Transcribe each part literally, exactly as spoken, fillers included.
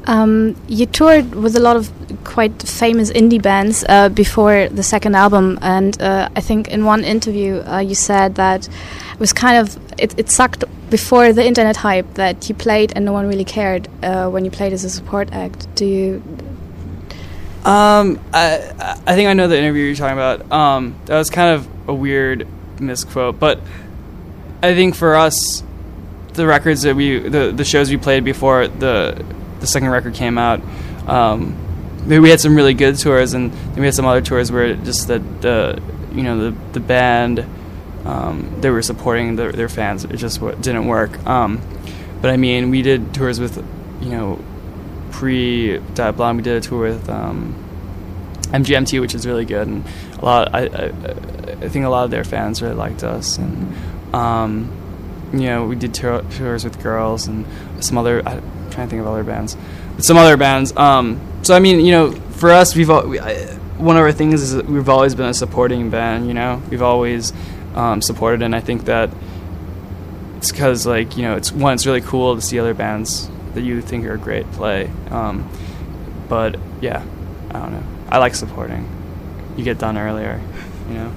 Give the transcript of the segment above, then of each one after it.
Um, you toured with a lot of quite famous indie bands uh, before the second album, and uh, I think in one interview uh, you said that it was kind of it, it sucked before the internet hype that you played and no one really cared uh, when you played as a support act. Do you? Um, I I think I know the interview you're talking about. Um, that was kind of a weird misquote, but I think for us, the records that we the the shows we played before the the second record came out, um, maybe we had some really good tours, and then we had some other tours where just that the you know the the band um, they were supporting the, their fans, it just w- didn't work. Um, but I mean, we did tours with you know pre Diet Blonde. We did a tour with um, M G M T, which is really good, and a lot. I, I I think a lot of their fans really liked us, and um, you know we did tour, tours with Girls and some other. I, trying to think of other bands, but some other bands. Um, so I mean, you know, for us, we've al- we, I, one of our things is that we've always been a supporting band. You know, we've always um, supported, and I think that it's because, like, you know, it's one, it's really cool to see other bands that you think are great play. Um, but yeah, I don't know. I like supporting. You get done earlier, you know.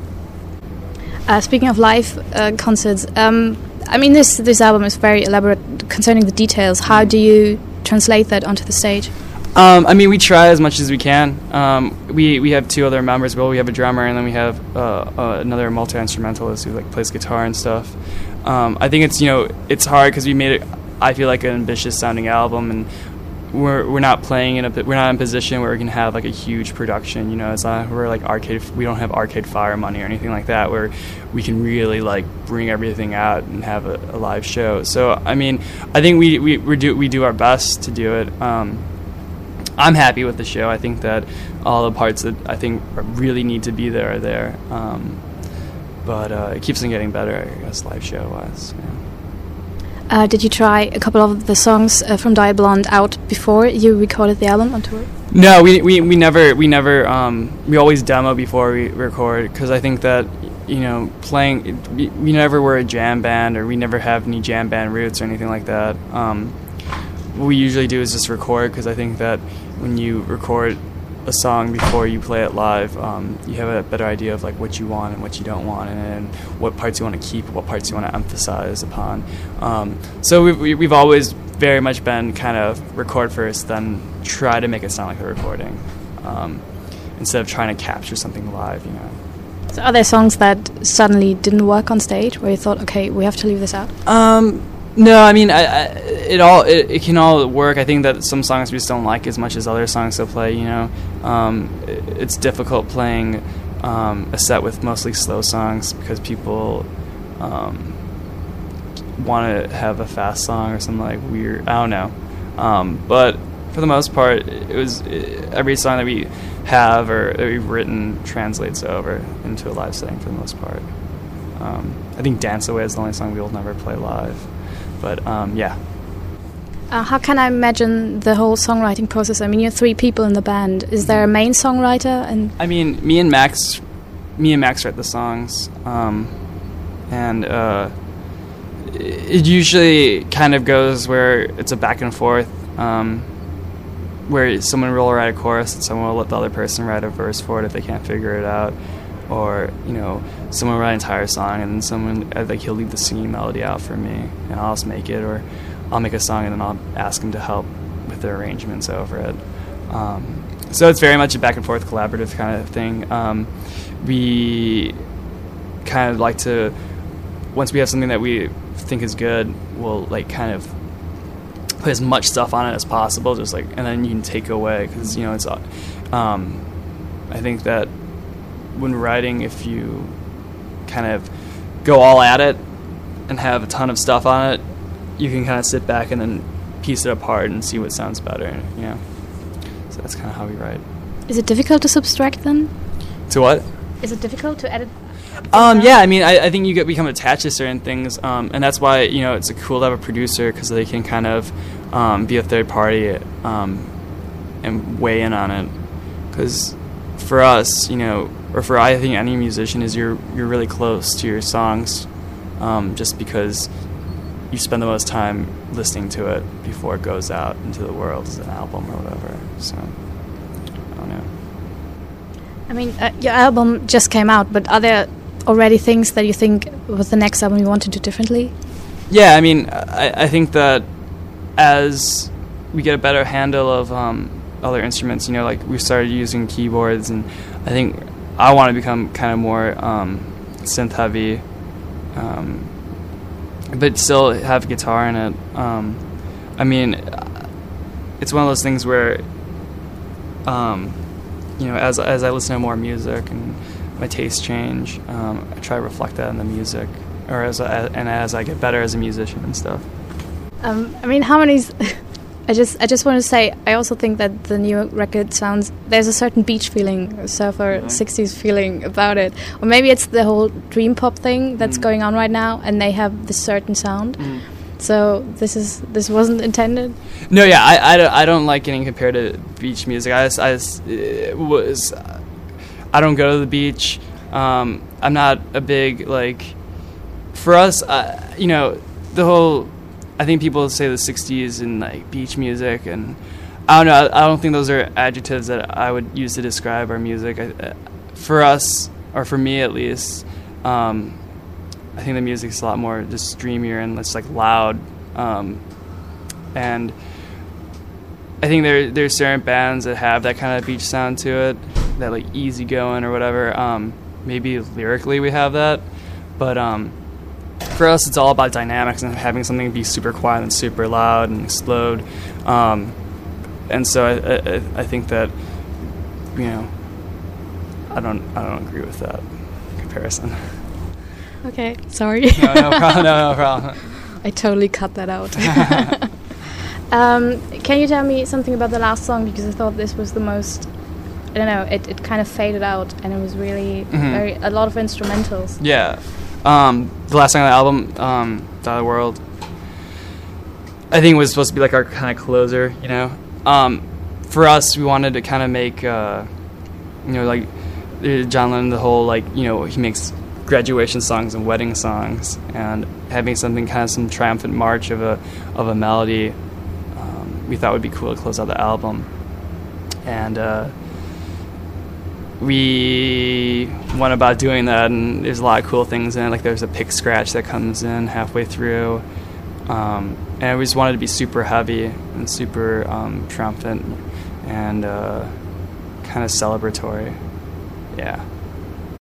Uh, speaking of live uh, concerts, um, I mean, this this album is very elaborate concerning the details. How do you translate that onto the stage? Um, I mean, we try as much as we can. Um, we we have two other members. Well, we have a drummer, and then we have uh, uh, another multi-instrumentalist who like plays guitar and stuff. Um, I think it's you know it's hard because we made it. I feel like an ambitious sounding album, and we're we're not playing in a we're not in a position where we can have like a huge production. You know, it's not we're like Arcade. We don't have Arcade Fire money or anything like that where we can really like bring everything out and have a, a live show. So I mean, I think we we we do we do our best to do it. Um, I'm happy with the show. I think that all the parts that I think really need to be there are there. Um, but uh, it keeps on getting better, I guess, live show wise. Yeah. Uh, did you try a couple of the songs uh, from Diet Blonde out before you recorded the album on tour? No, we we, we never we never um, we always demo before we record, because I think that you know playing we, we never were a jam band, or we never have any jam band roots or anything like that. Um, what we usually do is just record, because I think that when you record a song before you play it live, um, you have a better idea of like what you want and what you don't want, and, and what parts you want to keep, what parts you want to emphasize upon. Um, so we've, we've always very much been kind of record first, then try to make it sound like a recording, um, instead of trying to capture something live, you know. So are there songs that suddenly didn't work on stage, where you thought, okay, we have to leave this out? Um, no, I mean, I, I, it all it, it can all work. I think that some songs we just don't like as much as other songs to play. You know, um, it, it's difficult playing um, a set with mostly slow songs, because people um, want to have a fast song or something like weird. I don't know, um, but for the most part, it was it, every song that we have or that we've written translates over into a live setting for the most part. Um, I think "Dance Away" is the only song we will never play live. But, um, yeah. Uh, how can I imagine the whole songwriting process? I mean, you're three people in the band. Is there a main songwriter? And I mean, me and Max, me and Max write the songs, um, and uh, it usually kind of goes where it's a back and forth, um, where someone will write a chorus and someone will let the other person write a verse for it if they can't figure it out. Or, you know, someone will write an entire song, and then someone, like, he'll leave the singing melody out for me, and I'll just make it, or I'll make a song and then I'll ask him to help with the arrangements over it. Um, so it's very much a back and forth collaborative kind of thing. Um, we kind of like to, once we have something that we think is good, we'll, like, kind of put as much stuff on it as possible, just like, and then you can take away, because, you know, it's, um, I think that when writing, if you kind of go all at it and have a ton of stuff on it, you can kind of sit back and then piece it apart and see what sounds better, you know. So that's kind of how we write. Is it difficult to subtract then? To what? Is it difficult to edit? Um, yeah, I mean, I, I think you get become attached to certain things, um, and that's why, you know, it's a cool to have a producer, because they can kind of um, be a third party um, and weigh in on it. Because for us, you know, or for I think any musician, is you're you're really close to your songs, um, just because you spend the most time listening to it before it goes out into the world as an album or whatever. So I don't know. I mean, uh, your album just came out, but are there already things that you think with the next album you want to do differently? Yeah, I mean, I, I think that as we get a better handle of um, other instruments, you know, like we started using keyboards, and I think I want to become kind of more um, synth heavy, um, but still have guitar in it. Um, I mean, it's one of those things where, um, you know, as as I listen to more music and my tastes change, um, I try to reflect that in the music, or as I, and as I get better as a musician and stuff. Um, I mean, Harmonies. I just, I just want to say, I also think that the new record sounds. There's a certain beach feeling, a surfer mm-hmm. sixties feeling about it, or maybe it's the whole dream pop thing that's mm. going on right now, and they have this certain sound. Mm. So this is this wasn't intended. No, yeah, I, I, don't, I don't like getting compared to beach music. I just, I just, it was. I don't go to the beach. Um, I'm not a big, like, for us, uh, you know, the whole, I think people say the sixties and, like, beach music, and I don't know, I, I don't think those are adjectives that I would use to describe our music. I, uh, for us, or for me at least, um, I think the music's a lot more just dreamier and less, like, loud. Um, and I think there there's certain bands that have that kind of beach sound to it, that like easy going or whatever. Um, maybe lyrically we have that, but um, for us it's all about dynamics and having something be super quiet and super loud and explode. Um, and so I, I, I think that, you know, I don't I don't agree with that comparison. Okay, sorry. no, no problem. No, no problem. I totally cut that out. um, can you tell me something about the last song, because I thought this was the most. I don't know, it, it kind of faded out, and it was really mm-hmm. very a lot of instrumentals. Yeah. Um, the last song on the album, um, Die the World, I think was supposed to be like our kind of closer, you know. Um, for us, we wanted to kind of make, uh, you know, like John Lennon, the whole, like, you know, he makes graduation songs and wedding songs, and having something kind of some triumphant march of a, of a melody, um, we thought would be cool to close out the album. And, uh, we went about doing that, and there's a lot of cool things in it. Like there's a pick scratch that comes in halfway through, um, and we just wanted to be super heavy and super um, triumphant and uh, kind of celebratory. Yeah.